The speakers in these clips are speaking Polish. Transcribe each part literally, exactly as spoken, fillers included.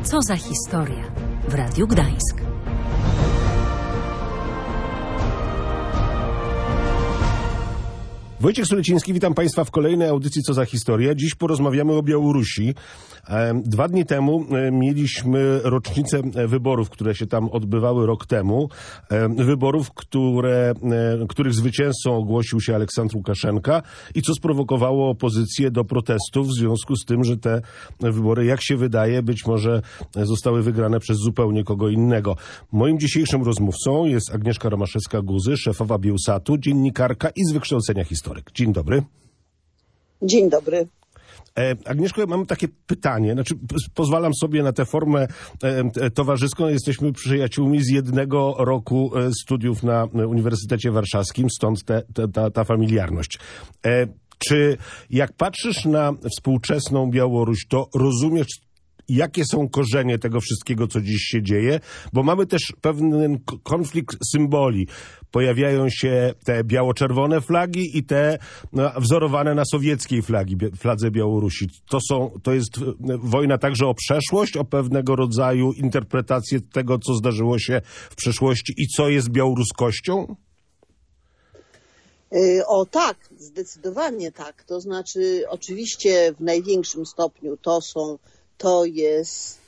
Co za historia w Radiu Gdańsk. Wojciech Suleciński, witam Państwa w kolejnej audycji Co za historia. Dziś porozmawiamy o Białorusi. Dwa dni temu mieliśmy rocznicę wyborów, które się tam odbywały rok temu. Wyborów, które, których zwycięzcą ogłosił się Aleksandr Łukaszenka i co sprowokowało opozycję do protestów w związku z tym, że te wybory, jak się wydaje, być może zostały wygrane przez zupełnie kogo innego. Moim dzisiejszym rozmówcą jest Agnieszka Romaszewska-Guzy, szefowa Biełsatu, dziennikarka i z wykształcenia historyk. Dzień dobry. Dzień dobry. E, Agnieszko, mam takie pytanie. Znaczy, pozwalam sobie na tę formę e, towarzyską. Jesteśmy przyjaciółmi z jednego roku e, studiów na Uniwersytecie Warszawskim, stąd te, te, ta, ta familiarność. E, czy jak patrzysz na współczesną Białoruś, to rozumiesz, jakie są korzenie tego wszystkiego, co dziś się dzieje? Bo mamy też pewien konflikt symboli. Pojawiają się te biało-czerwone flagi i te no, wzorowane na sowieckiej flagi, fladze Białorusi. To są, to jest wojna także o przeszłość, o pewnego rodzaju interpretację tego, co zdarzyło się w przeszłości i co jest białoruskością? O tak, zdecydowanie tak. To znaczy oczywiście w największym stopniu to są To jest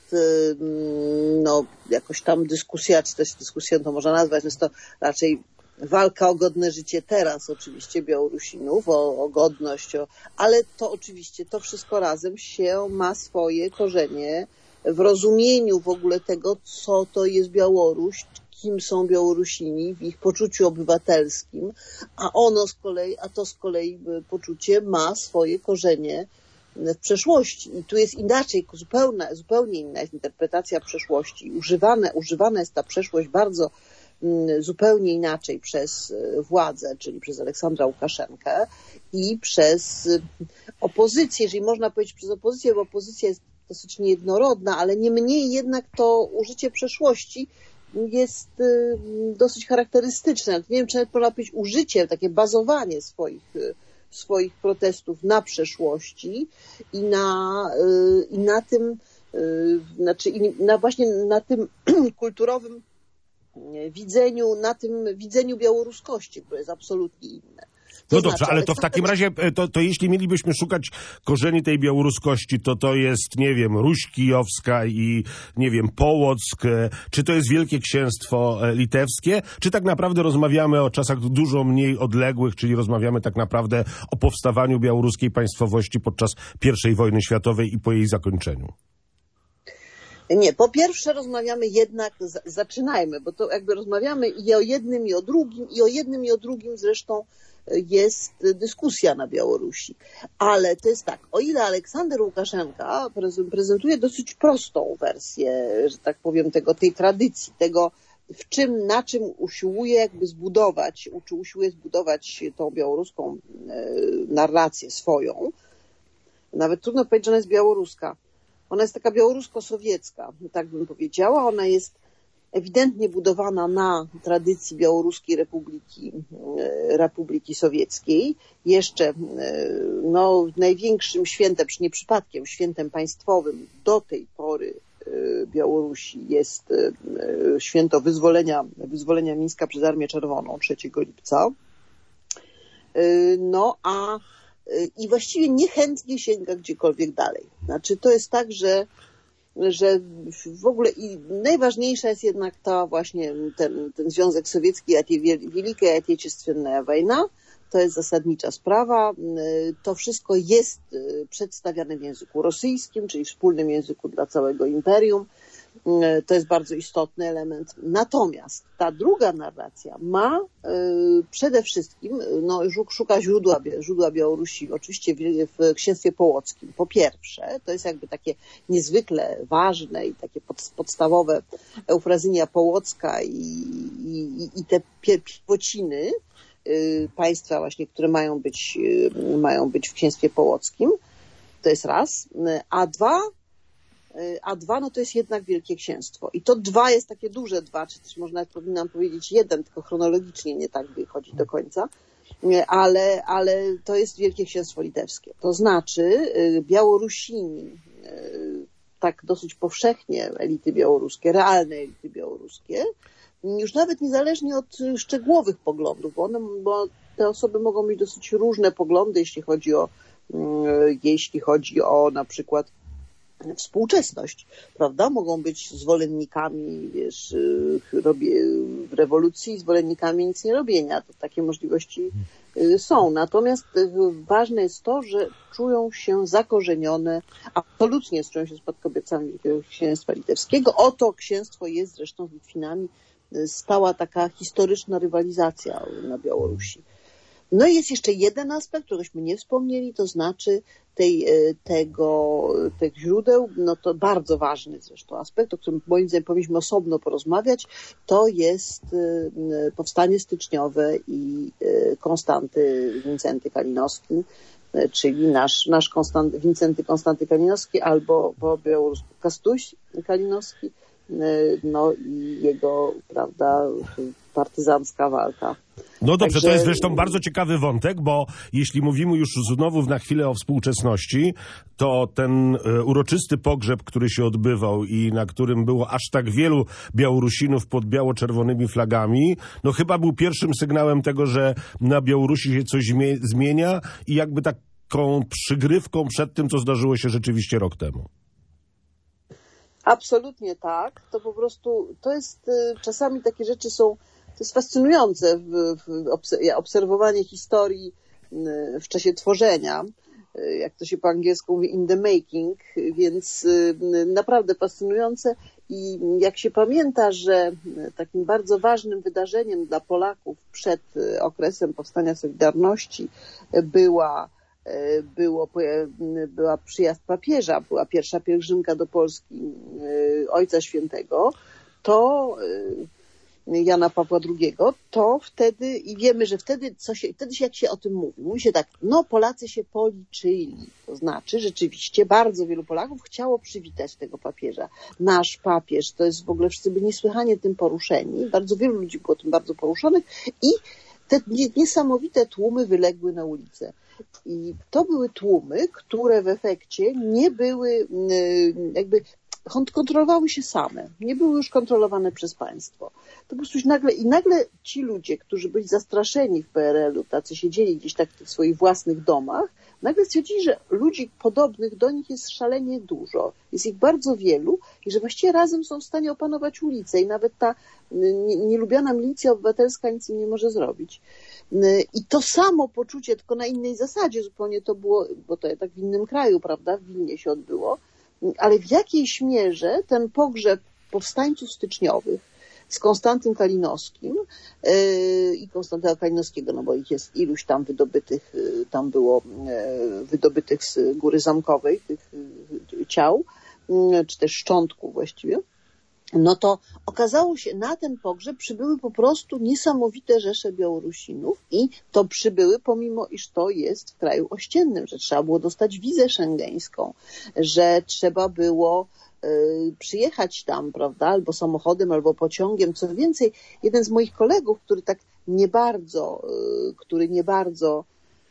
no, jakoś tam dyskusja, czy też dyskusją to można nazwać, jest to raczej walka o godne życie teraz oczywiście Białorusinów, o, o godność, o, ale to oczywiście to wszystko razem się ma swoje korzenie w rozumieniu w ogóle tego, co to jest Białoruś, kim są Białorusini, w ich poczuciu obywatelskim, a ono z kolei, a to z kolei poczucie ma swoje korzenie w przeszłości. I tu jest inaczej, zupełnie, zupełnie inna jest interpretacja przeszłości. Używane, używana jest ta przeszłość bardzo mm, zupełnie inaczej przez władzę, czyli przez Aleksandra Łukaszenkę i przez opozycję, jeżeli można powiedzieć przez opozycję, bo opozycja jest dosyć niejednorodna, ale niemniej jednak to użycie przeszłości jest y, dosyć charakterystyczne. Nie wiem, czy nawet można powiedzieć użycie, takie bazowanie swoich y, swoich protestów na przeszłości i na, i na tym, znaczy i na właśnie na tym kulturowym widzeniu, na tym widzeniu białoruskości, które jest absolutnie inne. To no znaczy, dobrze, ale to w takim razie, to, to jeśli mielibyśmy szukać korzeni tej białoruskości, to to jest, nie wiem, Ruś Kijowska i, nie wiem, Połock, czy to jest Wielkie Księstwo Litewskie, czy tak naprawdę rozmawiamy o czasach dużo mniej odległych, czyli rozmawiamy tak naprawdę o powstawaniu białoruskiej państwowości podczas pierwszej wojny światowej i po jej zakończeniu? Nie, po pierwsze rozmawiamy jednak, zaczynajmy, bo to jakby rozmawiamy i o jednym, i o drugim, i o jednym, i o drugim zresztą jest dyskusja na Białorusi. Ale to jest tak, o ile Aleksander Łukaszenka prezentuje dosyć prostą wersję, że tak powiem, tego, tej tradycji, tego, w czym, na czym usiłuje jakby zbudować, czy usiłuje zbudować tą białoruską narrację swoją. Nawet trudno powiedzieć, że ona jest białoruska. Ona jest taka białorusko-sowiecka, tak bym powiedziała. Ona jest ewidentnie budowana na tradycji Białoruskiej Republiki, Republiki Sowieckiej. Jeszcze no, największym świętem, czy nie przypadkiem, świętem państwowym do tej pory Białorusi jest święto wyzwolenia, wyzwolenia Mińska przez Armię Czerwoną trzeciego lipca. No a i właściwie niechętnie sięga gdziekolwiek dalej. Znaczy to jest tak, że że w ogóle i najważniejsza jest jednak ta właśnie ten, ten Związek Sowiecki, Wielka Отечественная wojna, to jest zasadnicza sprawa. To wszystko jest przedstawiane w języku rosyjskim, czyli wspólnym języku dla całego imperium. To jest bardzo istotny element. Natomiast ta druga narracja ma y, przede wszystkim, no, szuka źródła, źródła Białorusi, oczywiście w, w księstwie połockim. Po pierwsze, to jest jakby takie niezwykle ważne i takie pod, podstawowe Eufrazynia Połocka i, i, i te pierwociny y, państwa właśnie, które mają być, y, mają być w księstwie połockim. To jest raz. A dwa, A dwa, no to jest jednak Wielkie Księstwo. I to dwa jest takie duże dwa, czy też można powinnam powiedzieć jeden, tylko chronologicznie nie tak wychodzi do końca, ale, ale to jest Wielkie Księstwo Litewskie. To znaczy Białorusini tak dosyć powszechnie elity białoruskie, realne elity białoruskie, już nawet niezależnie od szczegółowych poglądów, bo, one, bo te osoby mogą mieć dosyć różne poglądy, jeśli chodzi o, jeśli chodzi o na przykład współczesność, prawda? Mogą być zwolennikami, wiesz, robię, rewolucji, zwolennikami nic nie robienia. To takie możliwości są. Natomiast ważne jest to, że czują się zakorzenione, absolutnie czują się spadkobiercami Wielkiego Księstwa Litewskiego. Oto księstwo jest zresztą z Litwinami stała taka historyczna rywalizacja na Białorusi. No i jest jeszcze jeden aspekt, któregośmy nie wspomnieli, to znaczy tej, tego, tych źródeł, no to bardzo ważny zresztą aspekt, o którym moim zdaniem powinniśmy osobno porozmawiać, to jest powstanie styczniowe i Konstanty Wincenty Kalinowski, czyli nasz, nasz Konstant, Wincenty Konstanty Kalinowski albo po białorusku Kastuś Kalinowski, no i jego, prawda, partyzancka walka. No dobrze, Także... to jest zresztą bardzo ciekawy wątek, bo jeśli mówimy już znowu na chwilę o współczesności, to ten uroczysty pogrzeb, który się odbywał i na którym było aż tak wielu Białorusinów pod biało-czerwonymi flagami, no chyba był pierwszym sygnałem tego, że na Białorusi się coś zmienia i jakby taką przygrywką przed tym, co zdarzyło się rzeczywiście rok temu. Absolutnie tak. To po prostu, to jest, czasami takie rzeczy są, to jest fascynujące w, w obserwowanie historii w czasie tworzenia, jak to się po angielsku mówi, in the making, więc naprawdę fascynujące i jak się pamięta, że takim bardzo ważnym wydarzeniem dla Polaków przed okresem powstania Solidarności była Było, była przyjazd papieża, była pierwsza pielgrzymka do Polski Ojca Świętego, to Jana Pawła drugiego, to wtedy, i wiemy, że wtedy, co się, wtedy się, jak się o tym mówi, mówi się tak, no Polacy się policzyli, to znaczy rzeczywiście bardzo wielu Polaków chciało przywitać tego papieża. Nasz papież, to jest w ogóle, wszyscy byli niesłychanie tym poruszeni, bardzo wielu ludzi było tym bardzo poruszonych i te niesamowite tłumy wyległy na ulicę. I to były tłumy, które w efekcie nie były, jakby kontrolowały się same, nie były już kontrolowane przez państwo. To po prostu nagle, i nagle ci ludzie, którzy byli zastraszeni w P R L u, tacy siedzieli gdzieś tak w tych swoich własnych domach, nagle stwierdzili, że ludzi podobnych do nich jest szalenie dużo, jest ich bardzo wielu i że właściwie razem są w stanie opanować ulicę i nawet ta nielubiana milicja obywatelska nic im nie może zrobić. I to samo poczucie, tylko na innej zasadzie zupełnie to było, bo to tak w innym kraju, prawda, w Wilnie się odbyło, ale w jakiejś mierze ten pogrzeb powstańców styczniowych z Konstantym Kalinowskim yy, i Konstantego Kalinowskiego, no bo ich jest iluś tam wydobytych, yy, tam było yy, wydobytych z Góry Zamkowej, tych yy, ciał, yy, czy też szczątków właściwie, no to okazało się, na ten pogrzeb przybyły po prostu niesamowite rzesze Białorusinów i to przybyły pomimo, iż to jest w kraju ościennym, że trzeba było dostać wizę szengeńską, że trzeba było y, przyjechać tam, prawda, albo samochodem, albo pociągiem. Co więcej, jeden z moich kolegów, który tak nie bardzo, y, który nie bardzo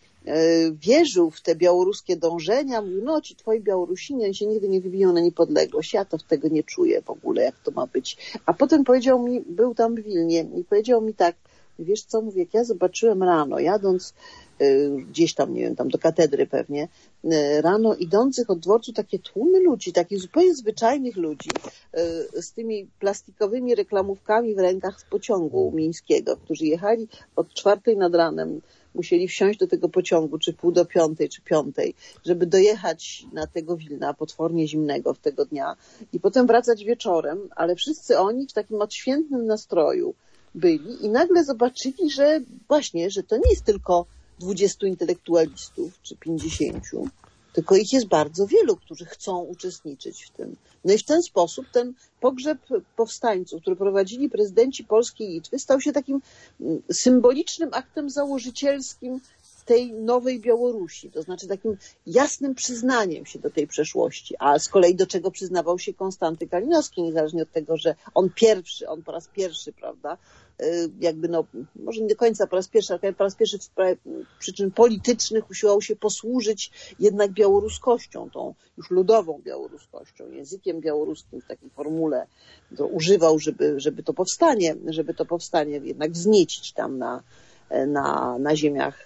wierzył w te białoruskie dążenia, mówił, no ci twoi Białorusini się nigdy nie wybiją na niepodległość, ja to tego nie czuję w ogóle, jak to ma być. A potem powiedział mi, był tam w Wilnie i powiedział mi tak, wiesz co, mówię, jak ja zobaczyłem rano, jadąc y, gdzieś tam, nie wiem, tam do katedry pewnie, y, rano idących od dworcu takie tłumy ludzi, takich zupełnie zwyczajnych ludzi y, z tymi plastikowymi reklamówkami w rękach z pociągu mińskiego, którzy jechali od czwartej nad ranem, musieli wsiąść do tego pociągu, czy pół do piątej, czy piątej, żeby dojechać na tego Wilna, potwornie zimnego w tego dnia i potem wracać wieczorem, ale wszyscy oni w takim odświętnym nastroju byli i nagle zobaczyli, że właśnie, że to nie jest tylko dwudziestu intelektualistów, czy pięćdziesięciu, tylko ich jest bardzo wielu, którzy chcą uczestniczyć w tym. No i w ten sposób ten pogrzeb powstańców, który prowadzili prezydenci Polski i Litwy, stał się takim symbolicznym aktem założycielskim tej nowej Białorusi, to znaczy takim jasnym przyznaniem się do tej przeszłości, a z kolei do czego przyznawał się Konstanty Kalinowski, niezależnie od tego, że on pierwszy, on po raz pierwszy, prawda, jakby no, może nie do końca po raz pierwszy, ale po raz pierwszy w sprawie przyczyn politycznych usiłował się posłużyć jednak białoruskością, tą już ludową białoruskością, językiem białoruskim w takiej formule, to używał, żeby, żeby to powstanie, żeby to powstanie jednak wzniecić tam na Na, na ziemiach.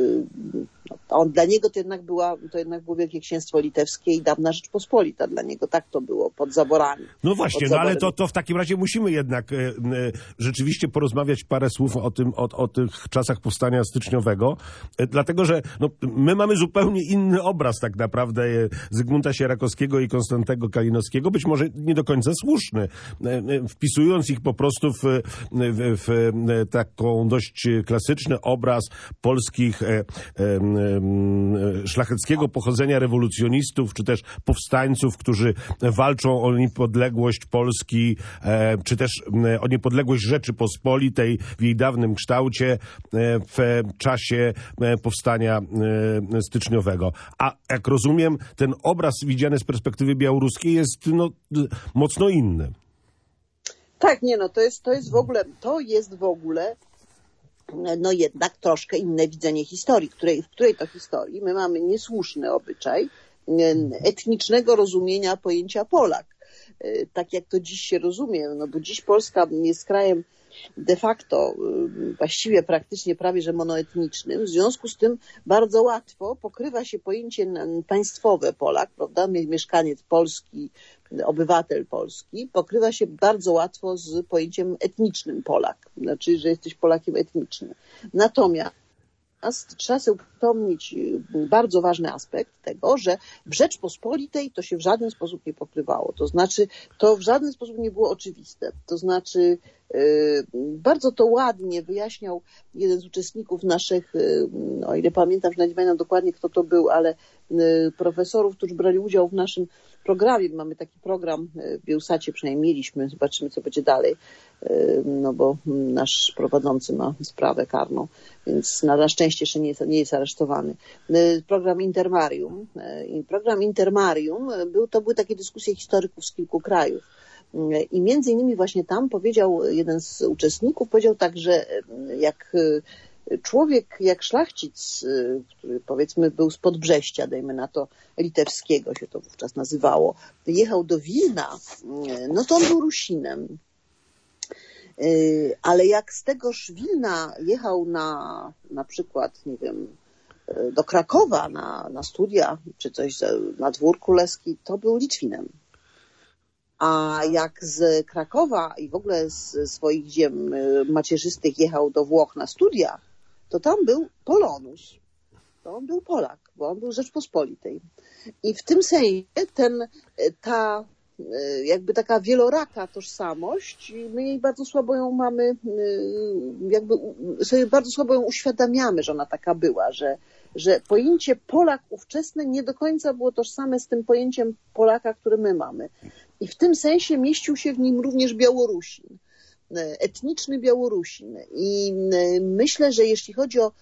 No, on, dla niego to jednak, była, to jednak było Wielkie Księstwo Litewskie i dawna Rzeczpospolita. Dla niego tak to było, pod zaborami. No właśnie, no ale to, to w takim razie musimy jednak e, e, rzeczywiście porozmawiać parę słów o tym, o, o tych czasach powstania styczniowego, e, dlatego że no, my mamy zupełnie inny obraz tak naprawdę e, Zygmunta Sierakowskiego i Konstantego Kalinowskiego, być może nie do końca słuszny, e, e, wpisując ich po prostu w, w, w, w taką dość klasyczny obraz polskich e, e, szlacheckiego pochodzenia rewolucjonistów, czy też powstańców, którzy walczą o niepodległość Polski, czy też o niepodległość Rzeczypospolitej w jej dawnym kształcie w czasie powstania styczniowego. A jak rozumiem, ten obraz widziany z perspektywy białoruskiej jest no, mocno inny. Tak, nie no, to jest, to jest w ogóle, to jest w ogóle no jednak troszkę inne widzenie historii, której, w której to historii my mamy niesłuszny obyczaj etnicznego rozumienia pojęcia Polak. Tak jak to dziś się rozumie, no bo dziś Polska jest krajem de facto właściwie praktycznie prawie że monoetnicznym, w związku z tym bardzo łatwo pokrywa się pojęcie państwowe Polak, prawda, mieszkaniec Polski, obywatel Polski, pokrywa się bardzo łatwo z pojęciem etnicznym Polak, znaczy, że jesteś Polakiem etnicznym. Natomiast trzeba sobie upomnieć bardzo ważny aspekt tego, że w Rzeczpospolitej to się w żaden sposób nie pokrywało. To znaczy, to w żaden sposób nie było oczywiste. To znaczy, bardzo to ładnie wyjaśniał jeden z uczestników naszych, o ile pamiętam, że nie pamiętam dokładnie kto to był, ale profesorów, którzy brali udział w naszym programie. Mamy taki program w Biełsacie, przynajmniej mieliśmy, zobaczymy co będzie dalej, no bo nasz prowadzący ma sprawę karną, więc na szczęście jeszcze nie jest, nie jest aresztowany. Program Intermarium. I program Intermarium, był, to były takie dyskusje historyków z kilku krajów. I między innymi właśnie tam powiedział jeden z uczestników, powiedział tak, że jak człowiek, jak szlachcic, który powiedzmy był spod Brześcia, dajmy na to litewskiego się to wówczas nazywało, jechał do Wilna, no to on był Rusinem. Ale jak z tegoż Wilna jechał na na przykład, nie wiem, do Krakowa na, na studia, czy coś na dwór królewski, to był Litwinem. A jak z Krakowa i w ogóle z swoich ziem macierzystych jechał do Włoch na studia, to tam był Polonus. To on był Polak, bo on był z Rzeczpospolitej. I w tym sensie ten, ta jakby taka wieloraka tożsamość, my jej bardzo słabo ją mamy, jakby sobie bardzo słabo ją uświadamiamy, że ona taka była, że, że pojęcie Polak ówczesny nie do końca było tożsame z tym pojęciem Polaka, które my mamy. I w tym sensie mieścił się w nim również Białorusin, etniczny Białorusin. I myślę, że jeśli chodzi o...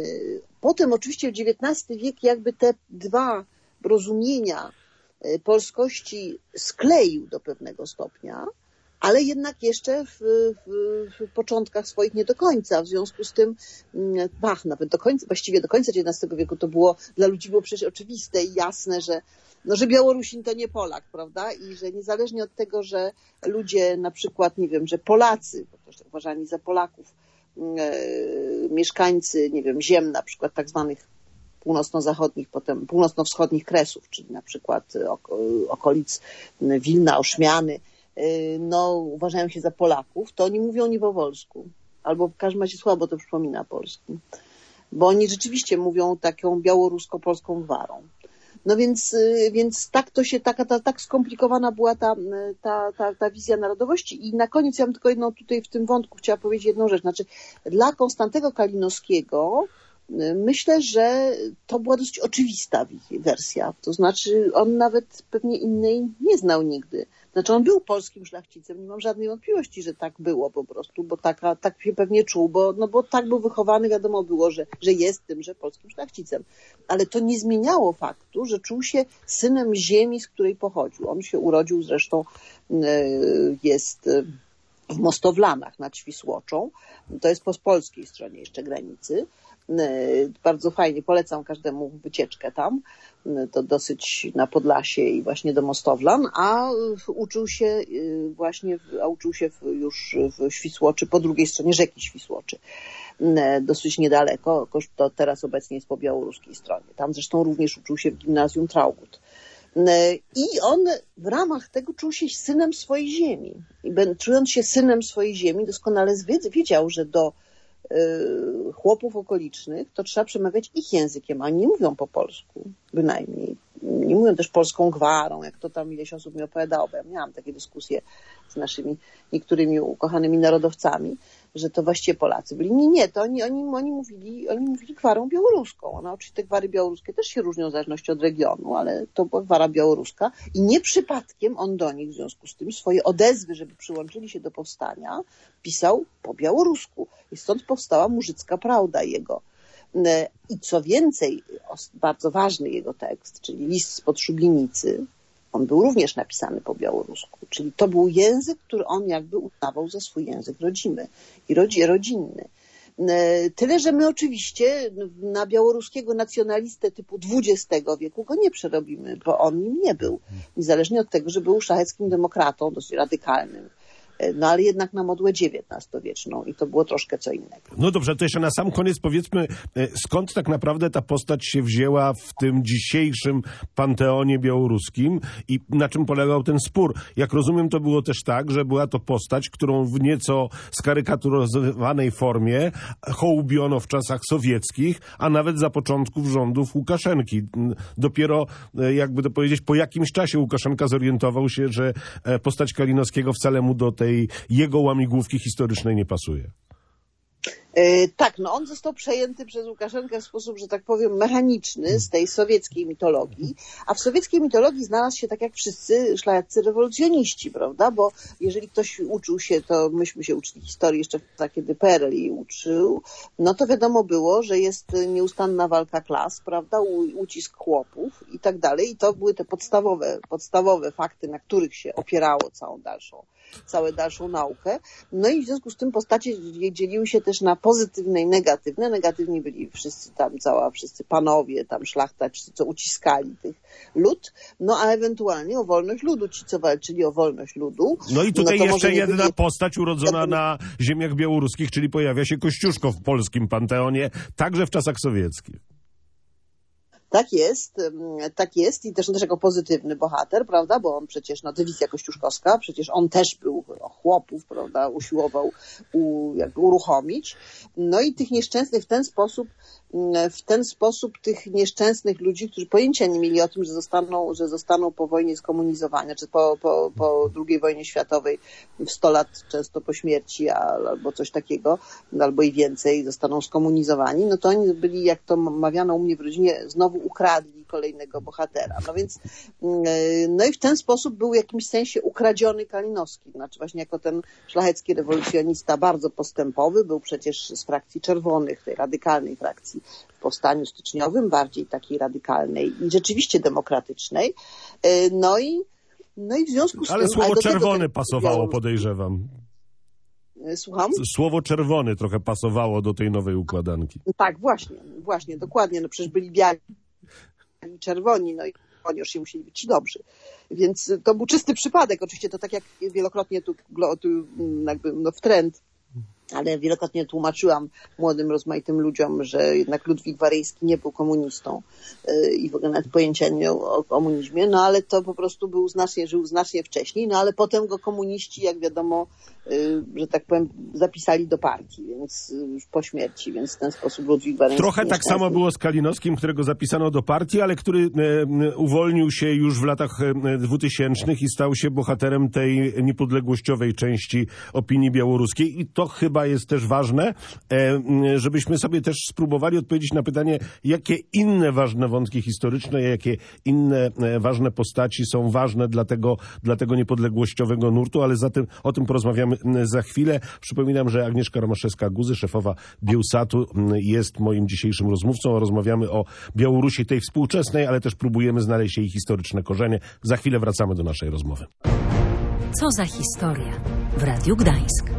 Potem oczywiście w dziewiętnasty wiek jakby te dwa rozumienia polskości skleił do pewnego stopnia, ale jednak jeszcze w, w, w początkach swoich nie do końca. W związku z tym, ach, nawet do końca, właściwie do końca dziewiętnastego wieku to było, dla ludzi było przecież oczywiste i jasne, że, no, że Białorusin to nie Polak, prawda? I że niezależnie od tego, że ludzie na przykład, nie wiem, że Polacy, bo też uważani za Polaków, e, mieszkańcy, nie wiem, ziem na przykład tak zwanych północno-zachodnich, potem północno-wschodnich Kresów, czyli na przykład okolic Wilna, Oszmiany, no uważają się za Polaków, to oni mówią nie po polsku. Albo w każdym razie słabo to przypomina polski. Bo oni rzeczywiście mówią taką białorusko-polską gwarą. No więc, więc tak to się, taka, ta, tak skomplikowana była ta, ta, ta, ta wizja narodowości. I na koniec ja bym tylko jedną tutaj w tym wątku chciała powiedzieć jedną rzecz. Znaczy, dla Konstantego Kalinowskiego myślę, że to była dosyć oczywista wersja. To znaczy on nawet pewnie innej nie znał nigdy. Znaczy on był polskim szlachcicem, nie mam żadnej wątpliwości, że tak było po prostu, bo taka, tak się pewnie czuł, bo, no bo tak był wychowany, wiadomo było, że, że jest tymże polskim szlachcicem. Ale to nie zmieniało faktu, że czuł się synem ziemi, z której pochodził. On się urodził zresztą, jest w Mostowlanach nad Świsłoczą. To jest po polskiej stronie jeszcze granicy. Bardzo fajnie, polecam każdemu wycieczkę tam. To dosyć na Podlasie i właśnie do Mostowlan, a uczył się właśnie, a uczył się już w Świsłoczy, po drugiej stronie rzeki Świsłoczy. Dosyć niedaleko, to teraz obecnie jest po białoruskiej stronie. Tam zresztą również uczył się w gimnazjum Traugott. I on w ramach tego czuł się synem swojej ziemi. I czując się synem swojej ziemi, doskonale wiedział, że do chłopów okolicznych to trzeba przemawiać ich językiem, a oni nie mówią po polsku, bynajmniej. Nie mówią też polską gwarą, jak to tam ileś osób mi opowiadało, bo ja miałam takie dyskusje z naszymi niektórymi ukochanymi narodowcami, że to właściwie Polacy byli. Nie, nie, to oni, oni, oni, mówili, oni mówili gwarą białoruską. No, oczywiście te gwary białoruskie też się różnią w zależności od regionu, ale to była gwara białoruska i nie przypadkiem on do nich w związku z tym swoje odezwy, żeby przyłączyli się do powstania, pisał po białorusku. I stąd powstała Murzycka Prawda jego. I co więcej, bardzo ważny jego tekst, czyli List spod szubienicy, on był również napisany po białorusku. Czyli to był język, który on jakby uznawał za swój język rodzimy i rodzinny. Tyle, że my oczywiście na białoruskiego nacjonalistę typu dwudziestego wieku go nie przerobimy, bo on nim nie był. Niezależnie od tego, że był szlacheckim demokratą, dosyć radykalnym. No ale jednak na modłę dziewiętnastowieczną i to było troszkę co innego. No dobrze, to jeszcze na sam koniec powiedzmy, skąd tak naprawdę ta postać się wzięła w tym dzisiejszym panteonie białoruskim i na czym polegał ten spór? Jak rozumiem, to było też tak, że była to postać, którą w nieco skarykaturyzowanej formie hołbiono w czasach sowieckich, a nawet za początków rządów Łukaszenki. Dopiero, jakby to powiedzieć, po jakimś czasie Łukaszenka zorientował się, że postać Kalinowskiego wcale mu do tej jego łamigłówki historycznej nie pasuje. Yy, tak, no on został przejęty przez Łukaszenkę w sposób, że tak powiem, mechaniczny z tej sowieckiej mitologii, a w sowieckiej mitologii znalazł się tak jak wszyscy szlacheccy rewolucjoniści, prawda, bo jeżeli ktoś uczył się, to myśmy się uczyli historii jeszcze wtedy, kiedy P R L jej uczył, no to wiadomo było, że jest nieustanna walka klas, prawda, U, ucisk chłopów i tak dalej i to były te podstawowe, podstawowe fakty, na których się opierało całą dalszą całą dalszą naukę. No i w związku z tym postacie dzieliły się też na pozytywne i negatywne. Negatywni byli wszyscy tam, cała, wszyscy panowie, tam szlachta, ci, co uciskali tych lud, no a ewentualnie o wolność ludu, ci, co walczyli o wolność ludu. No i tutaj no jeszcze jedna byli... postać urodzona na ziemiach białoruskich, czyli pojawia się Kościuszko w polskim panteonie, także w czasach sowieckich. Tak jest, tak jest i też on też jako pozytywny bohater, prawda, bo on przecież, no dywizja kościuszkowska, przecież on też był chłopów, prawda, usiłował u, jakby uruchomić, no i tych nieszczęsnych w ten sposób, w ten sposób tych nieszczęsnych ludzi, którzy pojęcia nie mieli o tym, że zostaną, że zostaną po wojnie skomunizowani, czy po, po, po drugiej wojnie światowej w sto lat często po śmierci albo coś takiego, albo i więcej zostaną skomunizowani, no to oni byli, jak to mawiano u mnie w rodzinie, znowu ukradli kolejnego bohatera. No więc, no i w ten sposób był w jakimś sensie ukradziony Kalinowski. Znaczy właśnie jako ten szlachecki rewolucjonista bardzo postępowy, był przecież z frakcji czerwonych, tej radykalnej frakcji w powstaniu styczniowym, bardziej takiej radykalnej i rzeczywiście demokratycznej. No i, no i w związku z ale tym... Słowo ale czerwony tego, pasowało, podejrzewam. Słucham? Słowo czerwony trochę pasowało do tej nowej układanki. Tak, właśnie, właśnie, dokładnie. No przecież byli biali i czerwoni, no i oni już się musieli być ci dobrzy. Więc to był czysty przypadek. Oczywiście to tak jak wielokrotnie tu, tu jakby no w trend, ale wielokrotnie tłumaczyłam młodym, rozmaitym ludziom, że jednak Ludwik Waryjski nie był komunistą i w ogóle nawet pojęcia nie miał o komunizmie, no ale to po prostu był znacznie, żył znacznie wcześniej, no ale potem go komuniści, jak wiadomo, że tak powiem, zapisali do partii, więc już po śmierci, więc w ten sposób Ludwik Waryjski... Trochę tak samo było z Kalinowskim, którego zapisano do partii, ale który e, uwolnił się już w latach dwutysięcznych i stał się bohaterem tej niepodległościowej części opinii białoruskiej i to chyba jest też ważne, e, żebyśmy sobie też spróbowali odpowiedzieć na pytanie, jakie inne ważne wątki historyczne, jakie inne e, ważne postaci są ważne dla tego, dla tego niepodległościowego nurtu, ale za tym, o tym porozmawiamy za chwilę. Przypominam, że Agnieszka Romaszewska-Guzy, szefowa Biełsatu, jest moim dzisiejszym rozmówcą. Rozmawiamy o Białorusi tej współczesnej, ale też próbujemy znaleźć jej historyczne korzenie. Za chwilę wracamy do naszej rozmowy. Co za historia w Radiu Gdańsk.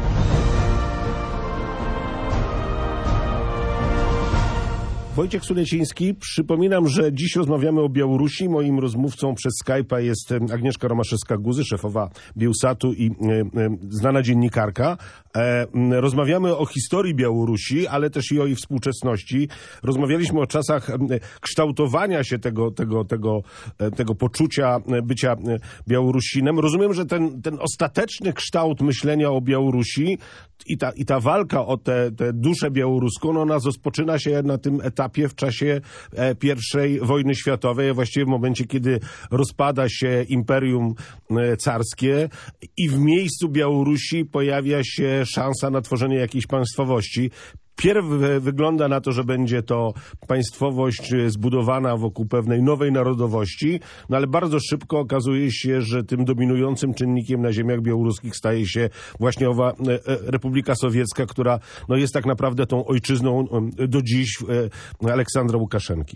Wojciech Suleciński. Przypominam, że dziś rozmawiamy o Białorusi. Moim rozmówcą przez Skype'a jest Agnieszka Romaszewska-Guzy, szefowa Biełsatu i e, e, znana dziennikarka. E, rozmawiamy o historii Białorusi, ale też i o jej współczesności. Rozmawialiśmy o czasach e, kształtowania się tego, tego, tego, e, tego poczucia bycia Białorusinem. Rozumiem, że ten, ten ostateczny kształt myślenia o Białorusi i ta, i ta walka o tę duszę białoruską, no ona rozpoczyna się na tym etapie w czasie e, pierwszej wojny światowej, właściwie w momencie, kiedy rozpada się Imperium e, Carskie i w miejscu Białorusi pojawia się szansa na tworzenie jakiejś państwowości. Pierw wygląda na to, że będzie to państwowość zbudowana wokół pewnej nowej narodowości, no ale bardzo szybko okazuje się, że tym dominującym czynnikiem na ziemiach białoruskich staje się właśnie owa Republika Sowiecka, która no, jest tak naprawdę tą ojczyzną do dziś Aleksandra Łukaszenki.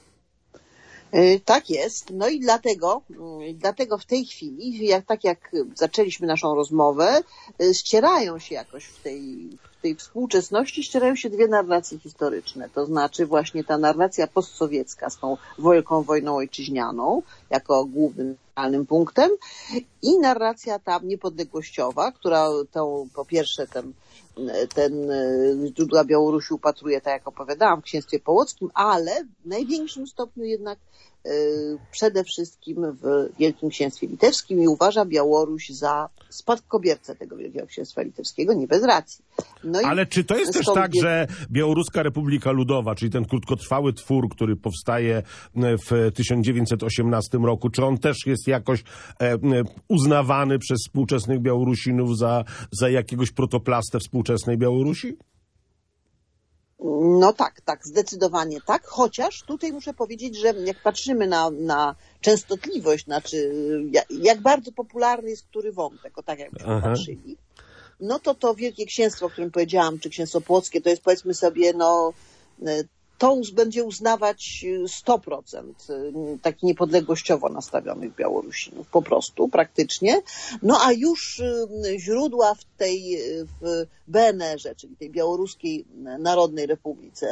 Tak jest. No i dlatego, dlatego w tej chwili, jak, tak jak zaczęliśmy naszą rozmowę, ścierają się jakoś w tej, w tej współczesności, ścierają się dwie narracje historyczne. To znaczy właśnie ta narracja postsowiecka z tą wielką wojną ojczyźnianą jako głównym punktem i narracja ta niepodległościowa, która tą, po pierwsze ten ten źródła Białorusi upatruje, tak jak opowiadałam, w księstwie połockim, ale w największym stopniu jednak przede wszystkim w Wielkim Księstwie Litewskim i uważa Białoruś za spadkobiercę tego Wielkiego Księstwa Litewskiego, nie bez racji. No ale czy to jest też tak, że Białoruska Republika Ludowa, czyli ten krótkotrwały twór, który powstaje w tysiąc dziewięćset osiemnastym roku, czy on też jest jakoś uznawany przez współczesnych Białorusinów za, za jakiegoś protoplastę współczesnej Białorusi? No tak, tak, zdecydowanie tak, chociaż tutaj muszę powiedzieć, że jak patrzymy na, na częstotliwość, znaczy jak bardzo popularny jest który wątek, o tak jakbyśmy patrzyli, no to to Wielkie Księstwo, o którym powiedziałam, czy Księstwo Płockie, to jest powiedzmy sobie, no to będzie uznawać sto procent tak niepodległościowo nastawionych Białorusinów, po prostu, praktycznie. No a już źródła w tej, w B N R-ze, czyli tej Białoruskiej Narodnej Republice,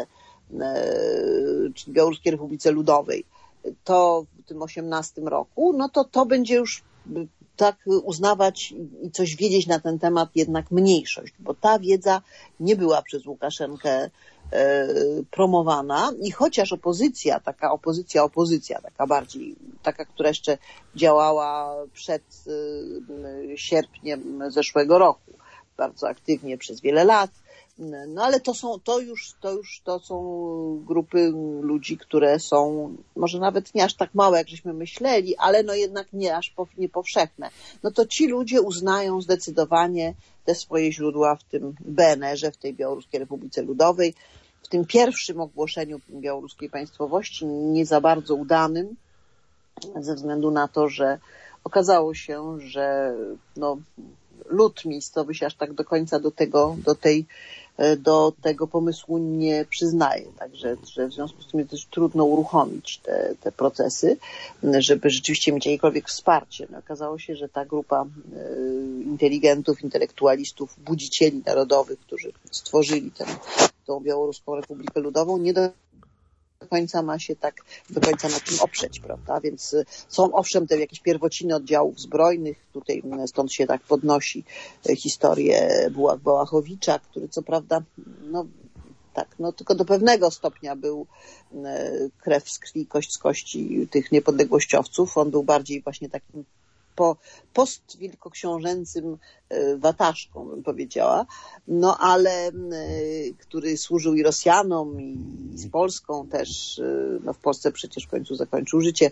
czyli Białoruskiej Republice Ludowej, to w tym osiemnastym roku, no to to będzie już tak uznawać i coś wiedzieć na ten temat jednak mniejszość, bo ta wiedza nie była przez Łukaszenkę promowana i chociaż opozycja, taka opozycja, opozycja, taka bardziej, taka, która jeszcze działała przed sierpniem zeszłego roku, bardzo aktywnie przez wiele lat, no ale to są, to już, to już, to są grupy ludzi, które są może nawet nie aż tak małe, jak żeśmy myśleli, ale no jednak nie aż nie powszechne. No to ci ludzie uznają zdecydowanie te swoje źródła w tym B N R-ze, w tej Białoruskiej Republice Ludowej, w tym pierwszym ogłoszeniu białoruskiej państwowości, nie za bardzo udanym, ze względu na to, że okazało się, że no, lud miejscowy się aż tak do końca do tego, do tej, do tego pomysłu nie przyznaje. Także że w związku z tym jest też trudno uruchomić te, te procesy, żeby rzeczywiście mieć jakiekolwiek wsparcie. No, okazało się, że ta grupa inteligentów, intelektualistów, budzicieli narodowych, którzy stworzyli tę, tą Białoruską Republikę Ludową, nie do do końca ma się tak do końca na tym oprzeć, prawda? Więc są owszem te jakieś pierwociny oddziałów zbrojnych, tutaj stąd się tak podnosi historię Bałachowicza, który co prawda, no tak, no tylko do pewnego stopnia był krew z krwi, kość z kości tych niepodległościowców. On był bardziej właśnie takim po postwielkoksiążęcym wataszką, bym powiedziała, no ale który służył i Rosjanom, i z Polską też, no w Polsce przecież w końcu zakończył życie,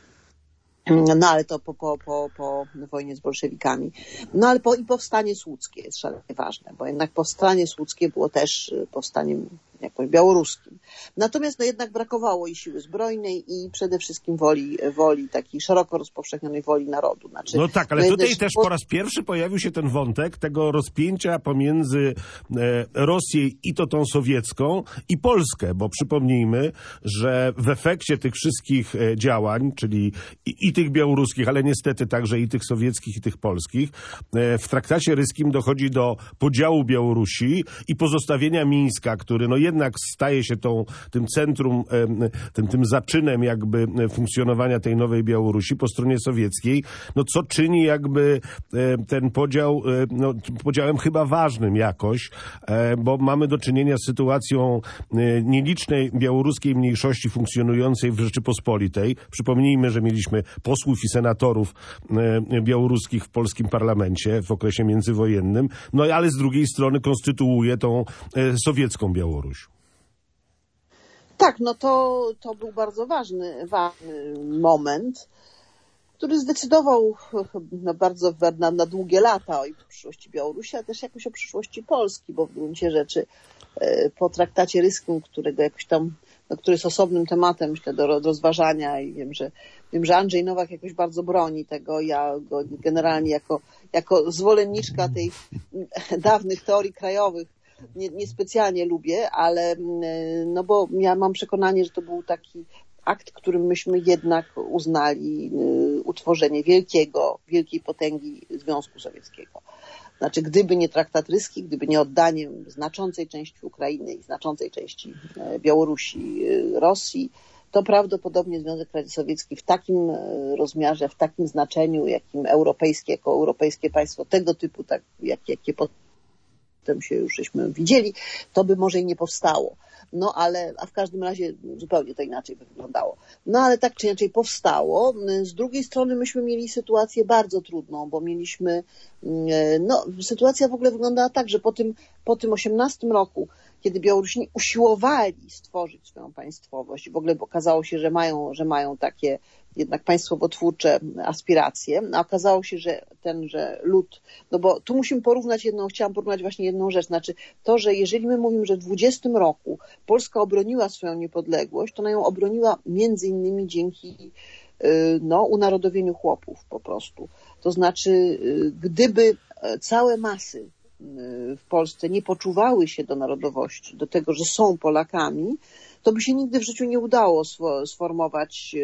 no ale to po, po, po, po wojnie z bolszewikami. No ale po, i powstanie słudzkie jest szalenie ważne, bo jednak powstanie słudzkie było też powstaniem jakoś białoruskim. Natomiast no jednak brakowało i siły zbrojnej i przede wszystkim woli, woli takiej szeroko rozpowszechnionej woli narodu. Znaczy, no tak, ale no tutaj też... też po raz pierwszy pojawił się ten wątek tego rozpięcia pomiędzy e, Rosję i to tą sowiecką i Polskę, bo przypomnijmy, że w efekcie tych wszystkich e, działań, czyli i, i tych białoruskich, ale niestety także i tych sowieckich, i tych polskich, e, w traktacie ryskim dochodzi do podziału Białorusi i pozostawienia Mińska, który no jednak staje się tą, tym centrum, e, tym, tym zaczynem jakby funkcjonowania tej nowej Białorusi po stronie sowieckiej, no co czyni jakby e, ten podział, e, no, podziałem chyba ważnym jakoś, e, bo mamy do czynienia z sytuacją e, nielicznej białoruskiej mniejszości funkcjonującej w Rzeczypospolitej. Przypomnijmy, że mieliśmy posłów i senatorów e, białoruskich w polskim parlamencie w okresie międzywojennym, no ale z drugiej strony konstytuuje tą e, sowiecką Białoruś. Tak, no to, to był bardzo ważny, ważny moment, który zdecydował no bardzo na, na długie lata o przyszłości Białorusi, ale też jakoś o przyszłości Polski, bo w gruncie rzeczy po traktacie ryskim, którego jakoś tam, no, który jest osobnym tematem, myślę, do rozważania i wiem, że wiem, że Andrzej Nowak jakoś bardzo broni tego. Ja go generalnie jako, jako zwolenniczka tej dawnych teorii krajowych nie, niespecjalnie lubię, ale no bo ja mam przekonanie, że to był taki akt, którym myśmy jednak uznali utworzenie wielkiego, wielkiej potęgi Związku Sowieckiego. Znaczy, gdyby nie traktat ryski, gdyby nie oddanie znaczącej części Ukrainy i znaczącej części Białorusi Rosji, to prawdopodobnie Związek Radziecki Sowiecki w takim rozmiarze, w takim znaczeniu, jakim europejskie, jako europejskie państwo tego typu, tak, jak, jakie potem się już żeśmy widzieli, to by może i nie powstało. No ale, a w każdym razie zupełnie to inaczej by wyglądało. No ale tak czy inaczej powstało. Z drugiej strony myśmy mieli sytuację bardzo trudną, bo mieliśmy, no sytuacja w ogóle wyglądała tak, że po tym, po tym osiemnastym roku, kiedy Białorusini usiłowali stworzyć swoją państwowość, w ogóle okazało się, że mają, że mają takie jednak państwowotwórcze aspiracje, a okazało się, że tenże lud, no bo tu musimy porównać jedną, chciałam porównać właśnie jedną rzecz, znaczy to, że jeżeli my mówimy, że w dwudziestym roku Polska obroniła swoją niepodległość, to ona ją obroniła między innymi dzięki no, unarodowieniu chłopów po prostu. To znaczy, gdyby całe masy w Polsce nie poczuwały się do narodowości, do tego, że są Polakami, to by się nigdy w życiu nie udało sformować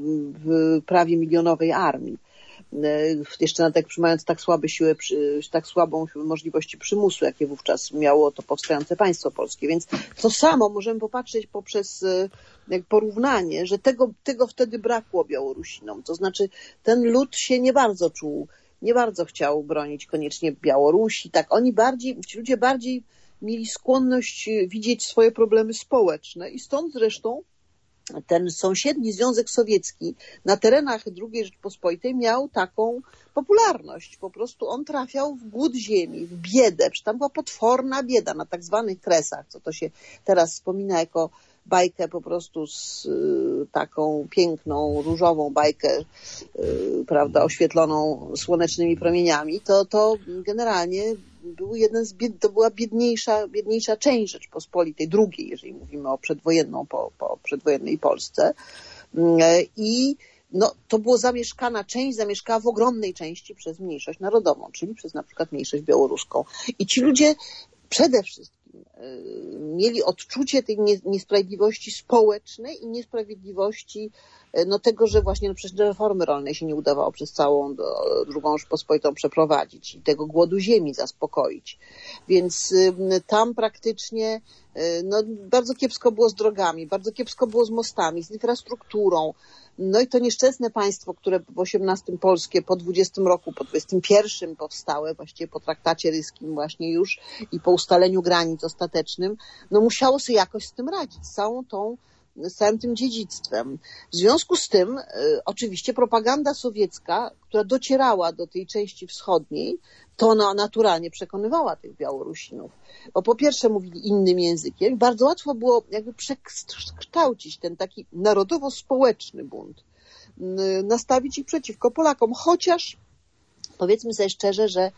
w prawie milionowej armii. Jeszcze na tak, mając tak słabe siły, tak słabą możliwości przymusu, jakie wówczas miało to powstające państwo polskie. Więc to samo możemy popatrzeć poprzez jak porównanie, że tego, tego wtedy brakło Białorusinom. To znaczy ten lud się nie bardzo czuł, nie bardzo chciał bronić koniecznie Białorusi. Tak, oni bardziej, ci ludzie bardziej mieli skłonność widzieć swoje problemy społeczne i stąd zresztą ten sąsiedni Związek Sowiecki na terenach drugiej Rzeczypospolitej miał taką popularność. Po prostu on trafiał w głód ziemi, w biedę. Przecież tam była potworna bieda na tak zwanych Kresach, co to się teraz wspomina jako bajkę po prostu z y, taką piękną, różową bajkę, y, prawda, oświetloną słonecznymi promieniami. To, to generalnie był jeden z bied, to była biedniejsza, biedniejsza część Rzeczypospolitej, drugiej, jeżeli mówimy o przedwojenną, po, po przedwojennej Polsce. I no, to była zamieszkana część, zamieszkała w ogromnej części przez mniejszość narodową, czyli przez na przykład mniejszość białoruską. I ci ludzie przede wszystkim mieli odczucie tej niesprawiedliwości społecznej i niesprawiedliwości no tego, że właśnie no przecież reformy rolnej się nie udawało przez całą do, drugą Rzeczpospolitą przeprowadzić i tego głodu ziemi zaspokoić. Więc tam praktycznie no, bardzo kiepsko było z drogami, bardzo kiepsko było z mostami, z infrastrukturą. No i to nieszczęsne państwo, które w osiemnastym polskie po dwudziestym roku, po dwudziestym pierwszym powstałe, właściwie po traktacie ryskim właśnie już i po ustaleniu granic ostatecznym, no musiało sobie jakoś z tym radzić, z całą tą, z całym tym dziedzictwem. W związku z tym y, oczywiście propaganda sowiecka, która docierała do tej części wschodniej, to ona naturalnie przekonywała tych Białorusinów. Bo po pierwsze mówili innym językiem, bardzo łatwo było jakby przekształcić ten taki narodowo-społeczny bunt, nastawić ich przeciwko Polakom, chociaż powiedzmy sobie szczerze, że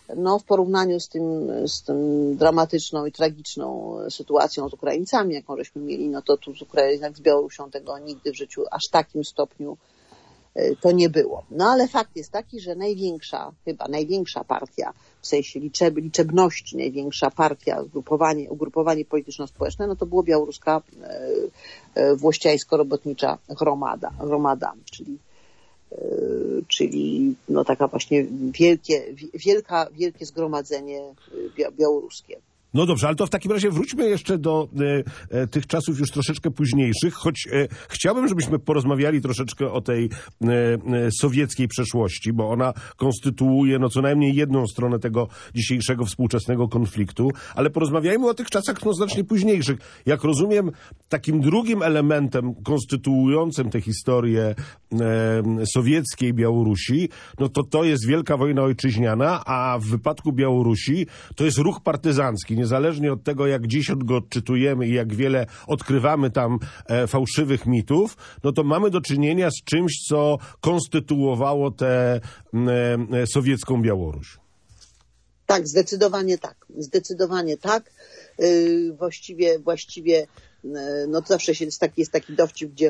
no w porównaniu z tym, z tym dramatyczną i tragiczną sytuacją z Ukraińcami, jaką żeśmy mieli, no to tu z Ukrainą, z Białorusią tego nigdy w życiu aż takim stopniu to nie było. No ale fakt jest taki, że największa, chyba największa partia, w sensie liczeb, liczebności, największa partia, ugrupowanie, ugrupowanie polityczno-społeczne, no to było białoruska e, e, włościańsko-robotnicza gromada, gromada, czyli e, czyli no taka właśnie wielkie, wielka, wielkie zgromadzenie bia, białoruskie. No dobrze, ale to w takim razie wróćmy jeszcze do e, e, tych czasów już troszeczkę późniejszych, choć e, chciałbym, żebyśmy porozmawiali troszeczkę o tej e, e, sowieckiej przeszłości, bo ona konstytuuje no co najmniej jedną stronę tego dzisiejszego współczesnego konfliktu, ale porozmawiajmy o tych czasach no znacznie późniejszych. Jak rozumiem, takim drugim elementem konstytuującym tę historię e, sowieckiej Białorusi, no to to jest Wielka Wojna Ojczyźniana, a w wypadku Białorusi to jest ruch partyzancki. Niezależnie od tego, jak dziś go odczytujemy i jak wiele odkrywamy tam e, fałszywych mitów, no to mamy do czynienia z czymś, co konstytuowało tę e, sowiecką Białoruś. Tak, zdecydowanie tak. Zdecydowanie tak. Yy, właściwie, właściwie, yy, no to zawsze jest taki, jest taki dowcip, gdzie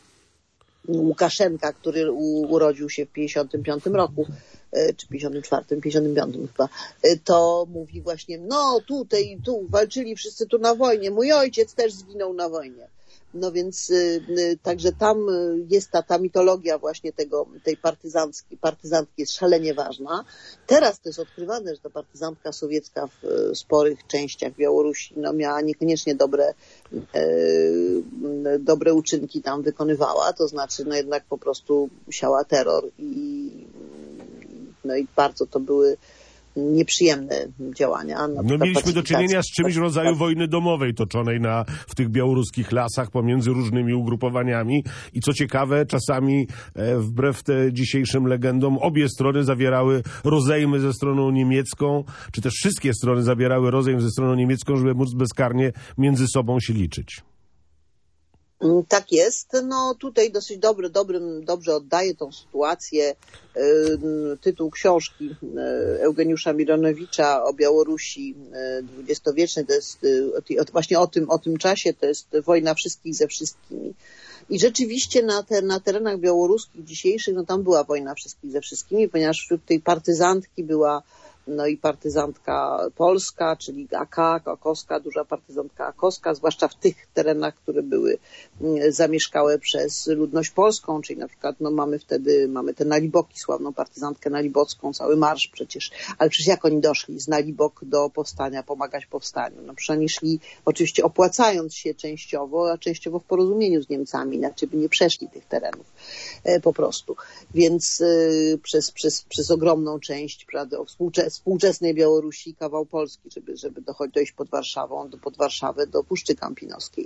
Łukaszenka, który u, urodził się w pięćdziesiątym piątym roku, czy pięćdziesiątym czwartym, pięćdziesiątym piątym chyba, to mówi właśnie, no tutaj, tu walczyli wszyscy tu na wojnie, mój ojciec też zginął na wojnie. No więc y, y, także tam jest ta, ta mitologia właśnie tego, tej partyzanckiej, partyzantki jest szalenie ważna. Teraz to jest odkrywane, że ta partyzantka sowiecka w y, sporych częściach Białorusi no, miała niekoniecznie dobre, y, dobre uczynki tam wykonywała, to znaczy no jednak po prostu siała terror i no i bardzo to były nieprzyjemne działania. No, no mieliśmy do czynienia z czymś w rodzaju wojny domowej toczonej na, w tych białoruskich lasach pomiędzy różnymi ugrupowaniami i co ciekawe, czasami e, wbrew te dzisiejszym legendom obie strony zawierały rozejmy ze stroną niemiecką, czy też wszystkie strony zawierały rozejm ze stroną niemiecką, żeby móc bezkarnie między sobą się liczyć. Tak jest. No tutaj dosyć dobry, dobrym, dobrze oddaje tą sytuację tytuł książki Eugeniusza Mironowicza o Białorusi dwudziestowiecznej. To jest właśnie o tym, o tym czasie, to jest wojna wszystkich ze wszystkimi. I rzeczywiście na, te, na terenach białoruskich dzisiejszych, no tam była wojna wszystkich ze wszystkimi, ponieważ wśród tej partyzantki była no i partyzantka polska, czyli A K, Akowska, duża partyzantka akowska, zwłaszcza w tych terenach, które były zamieszkałe przez ludność polską, czyli na przykład no mamy wtedy, mamy te Naliboki, sławną partyzantkę nalibocką, cały marsz przecież, ale przecież jak oni doszli z Nalibok do powstania, pomagać powstaniu? No przecież oni szli oczywiście opłacając się częściowo, a częściowo w porozumieniu z Niemcami, inaczej by nie przeszli tych terenów e, po prostu. Więc e, przez, przez, przez ogromną część, prawda, współczesnej współczesnej Białorusi kawał Polski, żeby, żeby dochodzić, dojść pod Warszawą, do, pod Warszawę do Puszczy Kampinoskiej.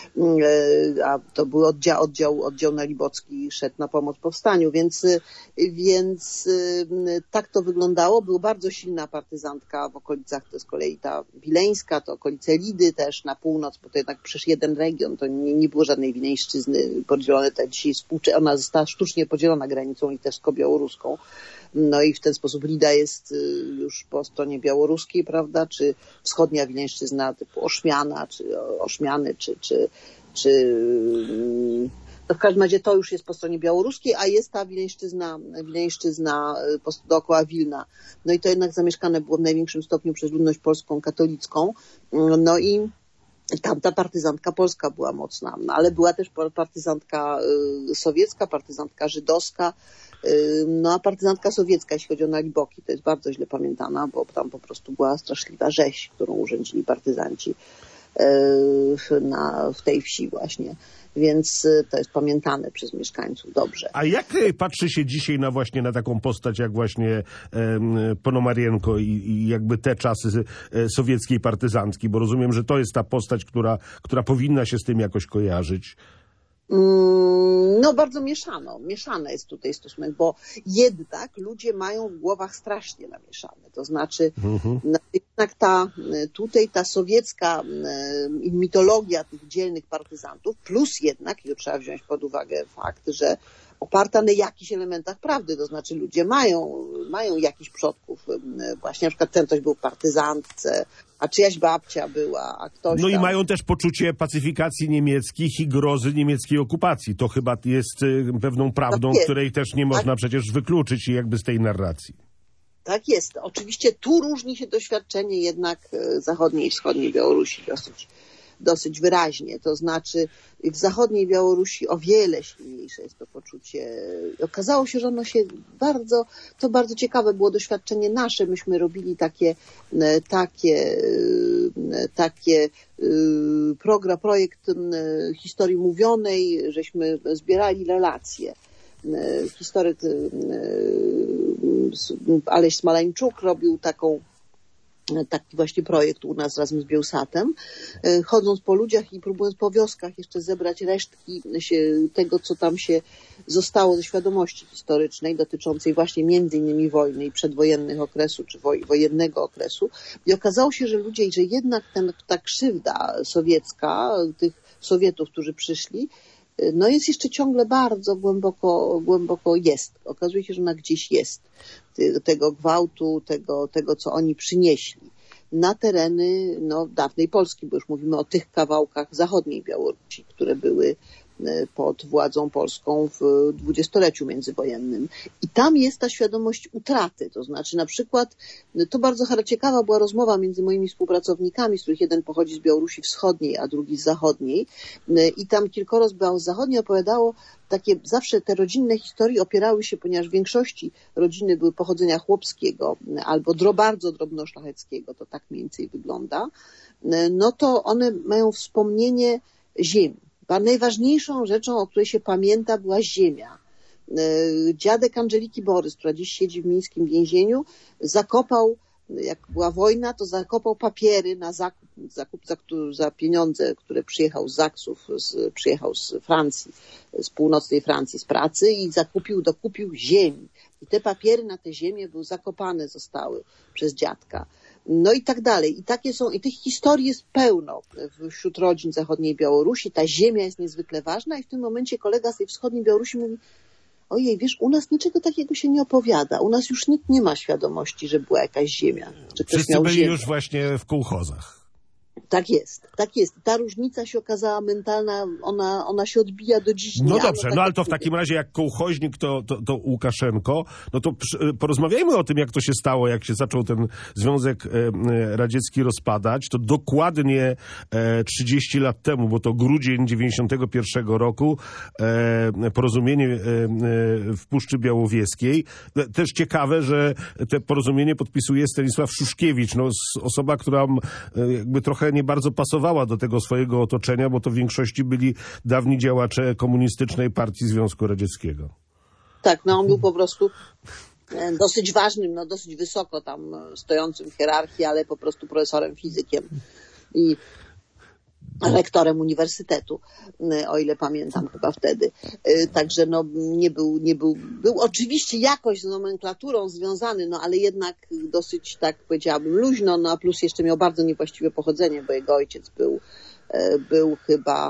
A to był oddział, oddział, oddział nalibocki szedł na pomoc powstaniu, więc, więc tak to wyglądało. Była bardzo silna partyzantka w okolicach, to z kolei ta Wileńska, to okolice Lidy też na północ, bo to jednak przecież jeden region, to nie, nie było żadnej Wileńszczyzny podzielone, tak dzisiaj współcze, ona została sztucznie podzielona granicą litewsko-białoruską. No i w ten sposób Lida jest już po stronie białoruskiej, prawda, czy wschodnia Wileńszczyzna typu Oszmiana, czy Oszmiany, czy, czy, czy no w każdym razie to już jest po stronie białoruskiej, a jest ta Wileńszczyzna, Wileńszczyzna dookoła Wilna. No i to jednak zamieszkane było w największym stopniu przez ludność polską, katolicką. No i tamta partyzantka polska była mocna, no ale była też partyzantka sowiecka, partyzantka żydowska, no a partyzantka sowiecka, jeśli chodzi o Naliboki, to jest bardzo źle pamiętana, bo tam po prostu była straszliwa rzeź, którą urządzili partyzanci na, w tej wsi właśnie. Więc to jest pamiętane przez mieszkańców dobrze. A jak patrzy się dzisiaj na właśnie na taką postać jak właśnie um, Ponomarienko i, i jakby te czasy e, sowieckiej partyzantki? Bo rozumiem, że to jest ta postać, która, która powinna się z tym jakoś kojarzyć. No bardzo mieszano, mieszany jest tutaj stosunek, bo jednak ludzie mają w głowach strasznie namieszane, to znaczy mhm. jednak ta, tutaj ta sowiecka mitologia tych dzielnych partyzantów, plus jednak, i to trzeba wziąć pod uwagę fakt, że oparta na jakichś elementach prawdy, to znaczy ludzie mają, mają jakichś przodków, właśnie na przykład ten ktoś był w partyzantce, a czyjaś babcia była, a ktoś No tam... i mają też poczucie pacyfikacji niemieckich i grozy niemieckiej okupacji. To chyba jest pewną prawdą, tak której też nie można tak. przecież wykluczyć jakby z tej narracji. Tak jest. Oczywiście tu różni się doświadczenie jednak zachodniej i wschodniej Białorusi dosyć, dosyć wyraźnie. To znaczy w zachodniej Białorusi o wiele silniejsze jest to poczucie. Okazało się, że ono się bardzo, to bardzo ciekawe było doświadczenie nasze. Myśmy robili takie, takie, takie program, projekt historii mówionej, żeśmy zbierali relacje. Historyk Aleś Smalańczuk robił taką, taki właśnie projekt u nas razem z Biełsatem, chodząc po ludziach i próbując po wioskach jeszcze zebrać resztki się, tego, co tam się zostało ze świadomości historycznej dotyczącej właśnie między innymi wojny i przedwojennych okresu, czy woj, wojennego okresu. I okazało się, że ludzie, że jednak ten, ta krzywda sowiecka, tych Sowietów, którzy przyszli, no jest jeszcze ciągle bardzo głęboko, głęboko jest. Okazuje się, że ona gdzieś jest. Tego gwałtu, tego, tego co oni przynieśli na tereny no, dawnej Polski, bo już mówimy o tych kawałkach zachodniej Białorusi, które były pod władzą polską w dwudziestoleciu międzywojennym. I tam jest ta świadomość utraty. To znaczy na przykład, to bardzo ciekawa była rozmowa między moimi współpracownikami, z których jeden pochodzi z Białorusi Wschodniej, a drugi z Zachodniej. I tam kilkoro z Białorusi Zachodniej opowiadało takie, zawsze te rodzinne historie opierały się, ponieważ w większości rodziny były pochodzenia chłopskiego albo dro, bardzo drobnoszlacheckiego, to tak mniej więcej wygląda, no to one mają wspomnienie ziemi. Najważniejszą rzeczą, o której się pamięta, była ziemia. Dziadek Angeliki Borys, która dziś siedzi w mińskim więzieniu, zakopał, jak była wojna, to zakopał papiery na zakup, zakup za, za pieniądze, które przyjechał z Zaksów, z, przyjechał z Francji, z północnej Francji z pracy i zakupił, dokupił ziemi. I te papiery na te ziemię były zakopane, zostały przez dziadka. No i tak dalej. I takie są, i tych historii jest pełno wśród rodzin zachodniej Białorusi. Ta ziemia jest niezwykle ważna i w tym momencie kolega z tej wschodniej Białorusi mówi: ojej, wiesz, u nas niczego takiego się nie opowiada. U nas już nikt nie ma świadomości, że była jakaś ziemia. Że ktoś Wszyscy miał byli ziemię. już właśnie w kołchozach. Tak jest, tak jest. Ta różnica się okazała mentalna, ona, ona się odbija do dziś dnia. No dobrze, tak no ale to w takim razie jak kołchoźnik to, to, to Łukaszenko, no to porozmawiajmy o tym, jak to się stało, jak się zaczął ten Związek Radziecki rozpadać. To dokładnie trzydzieści lat temu, bo to grudzień dziewięćdziesiątego pierwszego roku, porozumienie w Puszczy Białowieskiej. Też ciekawe, że te porozumienie podpisuje Stanisław Szuszkiewicz, no, osoba, która jakby trochę nie bardzo pasowała do tego swojego otoczenia, bo to w większości byli dawni działacze komunistycznej partii Związku Radzieckiego. Tak, no on był po prostu dosyć ważnym, no dosyć wysoko tam stojącym w hierarchii, ale po prostu profesorem, fizykiem i rektorem uniwersytetu, o ile pamiętam chyba wtedy. Także no nie był, nie był, był oczywiście jakoś z nomenklaturą związany, no ale jednak dosyć, tak powiedziałabym, luźno, no a plus jeszcze miał bardzo niewłaściwe pochodzenie, bo jego ojciec był, był chyba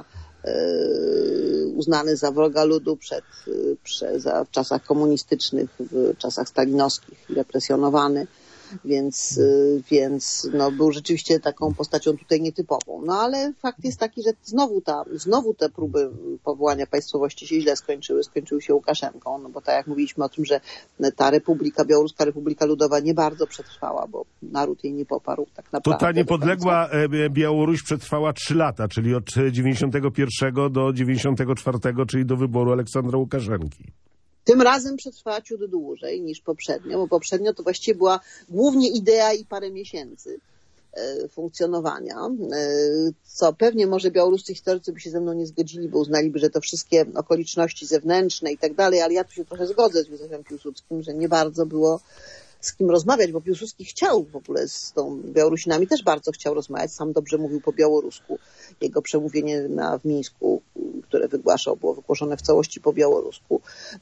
uznany za wroga ludu przed, przed, za, w czasach komunistycznych, w czasach stalinowskich, represjonowany. Więc, więc no, był rzeczywiście taką postacią tutaj nietypową. No ale fakt jest taki, że znowu, ta, znowu te próby powołania państwowości się źle skończyły. Skończyły się Łukaszenką, no bo tak jak mówiliśmy o tym, że ta Republika, Białoruska Republika Ludowa nie bardzo przetrwała, bo naród jej nie poparł tak naprawdę. To ta niepodległa Białoruś przetrwała trzy lata, czyli od dziewięćdziesiątego pierwszego do dziewięćdziesiątego czwartego, czyli do wyboru Aleksandra Łukaszenki. Tym razem przetrwała ciut dłużej niż poprzednio, bo poprzednio to właściwie była głównie idea i parę miesięcy funkcjonowania, co pewnie może białoruscy historycy by się ze mną nie zgodzili, bo uznaliby, że to wszystkie okoliczności zewnętrzne i tak dalej, ale ja tu się trochę zgodzę z Józefem Piłsudskim, że nie bardzo było z kim rozmawiać, bo Piłsudski chciał w ogóle z tą Białorusinami, też bardzo chciał rozmawiać, sam dobrze mówił po białorusku. Jego przemówienie na, w Mińsku, które wygłaszał, było wygłoszone w całości po białorusku,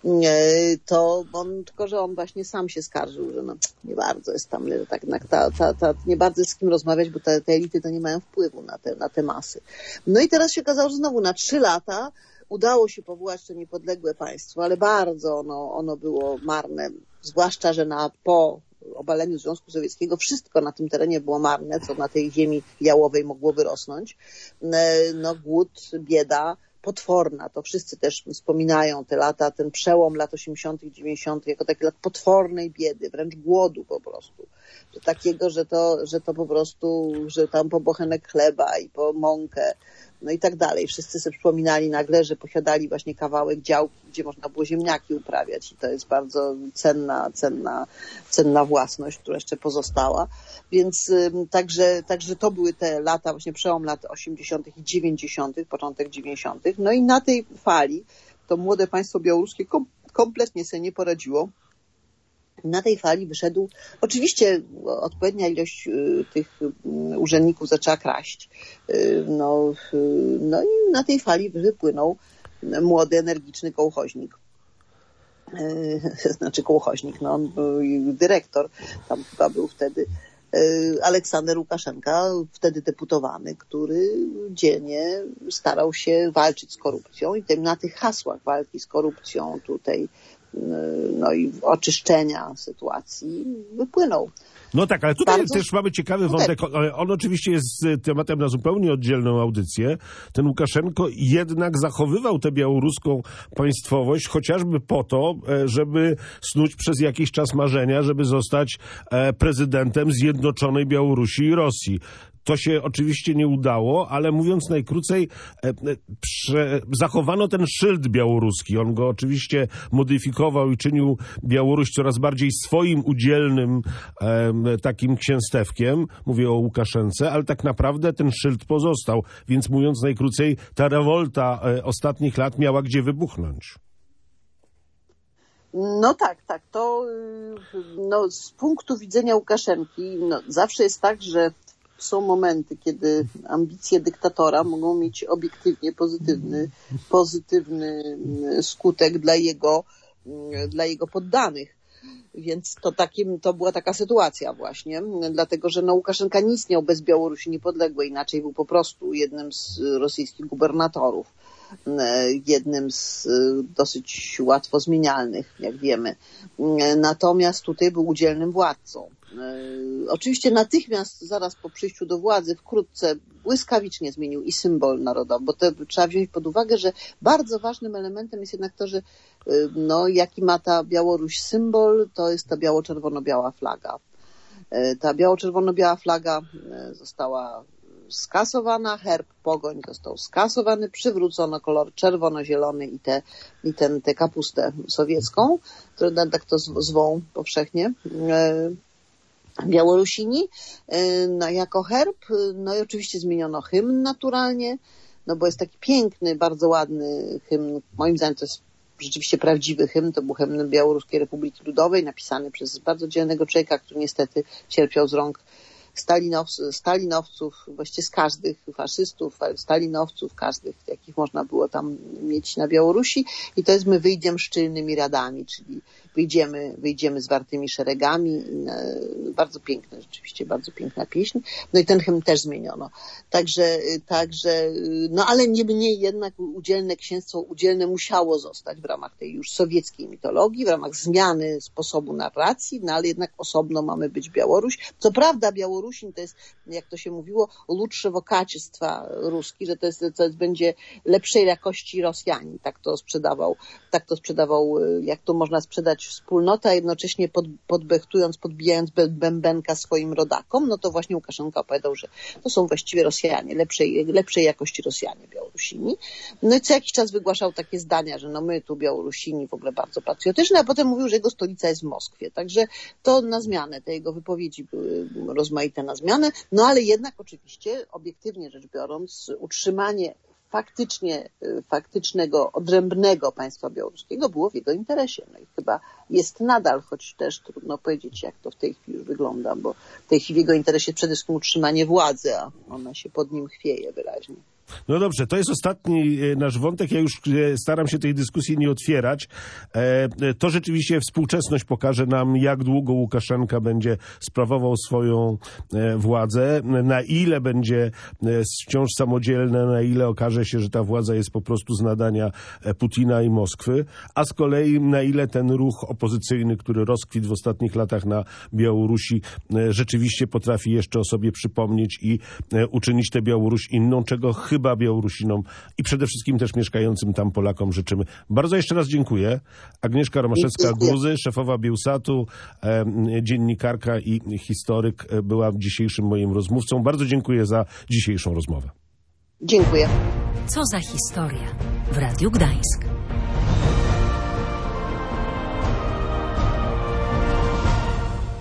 to on, tylko że on właśnie sam się skarżył, że no, nie bardzo jest tam, tak, ta, ta, ta, nie bardzo jest z kim rozmawiać, bo te, te elity to nie mają wpływu na te, na te masy. No i teraz się okazało, że znowu na trzy lata udało się powołać to niepodległe państwo, ale bardzo ono, ono było marne, zwłaszcza, że na, po obaleniu Związku Sowieckiego wszystko na tym terenie było marne, co na tej ziemi jałowej mogło wyrosnąć. No głód, bieda, potworna. To wszyscy też wspominają te lata, ten przełom lat osiemdziesiątych, dziewięćdziesiątych jako taki lat potwornej biedy, wręcz głodu po prostu. Że takiego, że to, że to po prostu, że tam po bochenek chleba i po mąkę, no i tak dalej. Wszyscy sobie przypominali nagle, że posiadali właśnie kawałek działki, gdzie można było ziemniaki uprawiać i to jest bardzo cenna, cenna, cenna własność, która jeszcze pozostała. Więc także, także to były te lata, właśnie przełom lat osiemdziesiątych i dziewięćdziesiątych, początek dziewięćdziesiątych. No i na tej fali to młode państwo białoruskie kom, kompletnie sobie nie poradziło. Na tej fali wyszedł, oczywiście odpowiednia ilość y, tych y, urzędników zaczęła kraść. Y, no, y, no i na tej fali wypłynął młody, energiczny kołchoźnik. Y, znaczy kołchoźnik, no, dyrektor tam chyba był wtedy, y, Aleksander Łukaszenka, wtedy deputowany, który dziennie starał się walczyć z korupcją i tym na tych hasłach walki z korupcją tutaj no i oczyszczenia sytuacji wypłynął. No tak, ale tutaj Bardzo... też mamy ciekawy wątek. On oczywiście jest tematem na zupełnie oddzielną audycję. Ten Łukaszenko jednak zachowywał tę białoruską państwowość chociażby po to, żeby snuć przez jakiś czas marzenia, żeby zostać prezydentem zjednoczonej Białorusi i Rosji. To się oczywiście nie udało, ale mówiąc najkrócej, prze, zachowano ten szyld białoruski. On go oczywiście modyfikował i czynił Białoruś coraz bardziej swoim udzielnym e, takim księstewkiem. Mówię o Łukaszence, ale tak naprawdę ten szyld pozostał. Więc mówiąc najkrócej, ta rewolta e, ostatnich lat miała gdzie wybuchnąć. No tak, tak. To no, z punktu widzenia Łukaszenki no, zawsze jest tak, że są momenty, kiedy ambicje dyktatora mogą mieć obiektywnie pozytywny, pozytywny skutek dla jego, dla jego poddanych. Więc to, takim, to była taka sytuacja właśnie, dlatego że no, Łukaszenka nie istniał bez Białorusi niepodległej, inaczej był po prostu jednym z rosyjskich gubernatorów, jednym z dosyć łatwo zmienialnych, jak wiemy. Natomiast tutaj był udzielnym władcą. Oczywiście natychmiast, zaraz po przyjściu do władzy, wkrótce błyskawicznie zmienił i symbol narodowy, bo to trzeba wziąć pod uwagę, że bardzo ważnym elementem jest jednak to, że no, jaki ma ta Białoruś symbol, to jest ta biało-czerwono-biała flaga. Ta biało-czerwono-biała flaga została skasowana, herb pogoń został skasowany, przywrócono kolor czerwono-zielony i tę i ten, tę kapustę sowiecką, którą tak to zwą powszechnie Białorusini, no, jako herb. No i oczywiście zmieniono hymn naturalnie, no bo jest taki piękny, bardzo ładny hymn, moim zdaniem to jest rzeczywiście prawdziwy hymn, to był hymn Białoruskiej Republiki Ludowej, napisany przez bardzo dzielnego człowieka, który niestety cierpiał z rąk Stalinow- stalinowców, właściwie z każdych faszystów, stalinowców, każdych, jakich można było tam mieć na Białorusi. I to jest my wyjdziemy szczylnymi radami, czyli wyjdziemy, wyjdziemy zwartymi szeregami. Bardzo piękne, rzeczywiście bardzo piękna pieśń. No i ten hymn też zmieniono. Także, także no ale nie mniej jednak udzielne księstwo, udzielne musiało zostać w ramach tej już sowieckiej mitologii, w ramach zmiany sposobu narracji, no ale jednak osobno mamy być Białoruś. Co prawda Białoruś Rusin to jest, jak to się mówiło, lutszego kачества ruski, że to jest, to jest, będzie lepszej jakości Rosjanin. Tak to sprzedawał, tak to sprzedawał, jak to można sprzedać wspólnota, a jednocześnie pod, podbechtując, podbijając bębenka swoim rodakom, no to właśnie Łukaszenka opowiadał, że to są właściwie Rosjanie, lepszej, lepszej jakości Rosjanie, Białorusini. No i co jakiś czas wygłaszał takie zdania, że no my tu Białorusini w ogóle bardzo patriotyczni, a potem mówił, że jego stolica jest w Moskwie. Także to na zmianę, te jego wypowiedzi były rozmaite na zmianę, no ale jednak oczywiście, obiektywnie rzecz biorąc, utrzymanie faktycznie, faktycznego, odrębnego państwa białoruskiego było w jego interesie. No i chyba jest nadal, choć też trudno powiedzieć, jak to w tej chwili już wygląda, bo w tej chwili w jego interesie przede wszystkim utrzymanie władzy, a ona się pod nim chwieje wyraźnie. No dobrze, to jest ostatni nasz wątek. Ja już staram się tej dyskusji nie otwierać. To rzeczywiście współczesność pokaże nam, jak długo Łukaszenka będzie sprawował swoją władzę, na ile będzie wciąż samodzielne, na ile okaże się, że ta władza jest po prostu z nadania Putina i Moskwy, a z kolei na ile ten ruch opozycyjny, który rozkwitł w ostatnich latach na Białorusi, rzeczywiście potrafi jeszcze o sobie przypomnieć i uczynić tę Białoruś inną, czego chyba Białorusinom i przede wszystkim też mieszkającym tam Polakom życzymy. Bardzo jeszcze raz dziękuję. Agnieszka Romaszewska-Guzy, szefowa Biełsatu, e, dziennikarka i historyk, e, była dzisiejszym moim rozmówcą. Bardzo dziękuję za dzisiejszą rozmowę. Dziękuję. Co za historia w Radiu Gdańsk.